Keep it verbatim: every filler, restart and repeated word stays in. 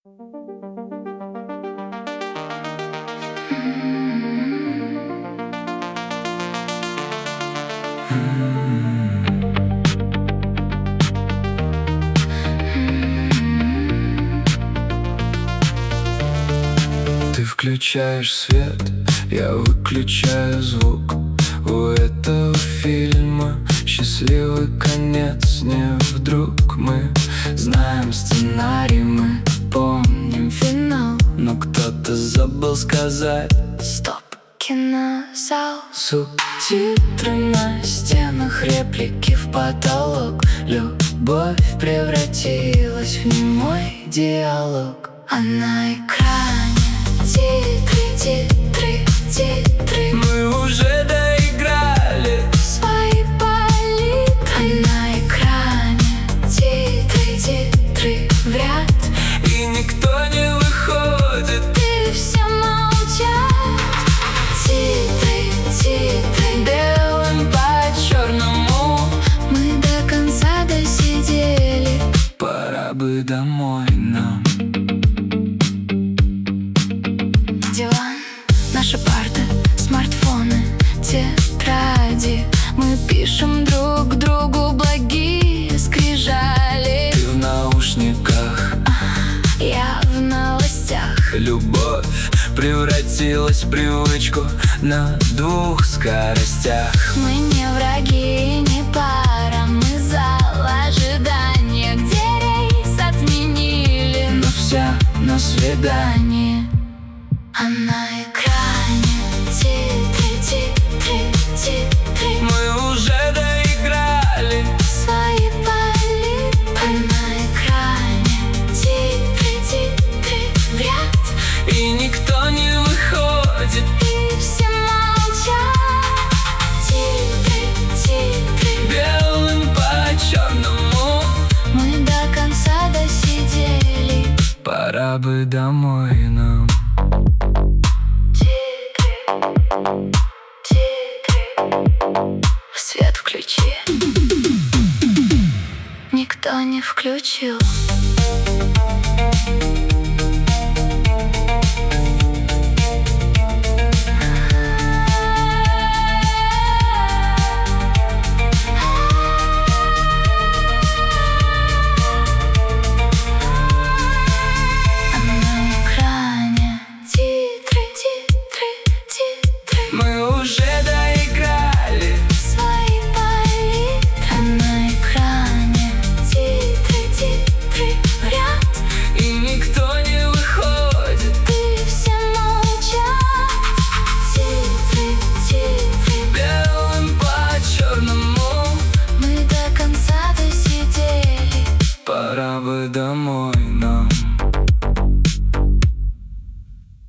Ты включаешь свет, я выключаю звук. У этого фильма счастливый конец. Не вдруг мы знаем сценарий, мы помним финал, но кто-то забыл сказать стоп. Кинозал, субтитры на стенах, реплики в потолок. Любовь превратилась в немой диалог, а на экране титры, титры, титры. Мы уже доиграли свои палитры, а на экране титры, титры в ряд, и никто не выходит, и все молчат. Титры, титры, белым по черному. Мы до конца досидели, пора бы домой нам. Диван, наши парты, смартфоны, тетради. Мы пишем друг другу благие скрижали. Ты в наушниках, я в новостях. Любовь превратилась в привычку на двух скоростях. Мы не враги, не пара, мы зал ожидания, где рейс отменили, но вся на свидании. А на экране титры, титры, титры. Мы уже доиграли свои палитры, а на экране титры, титры в ряд, и никто не выходит, и все молчат. Титры, титры, белым по черному. Мы до конца досидели, пора бы домой нам. Свет включи. Никто не включил. Мы уже доиграли свои палитры, а на экране титры, титры в ряд, и никто не выходит, и все молчат. Титры, титры, белым по черному. Мы до конца досидели, пора бы домой.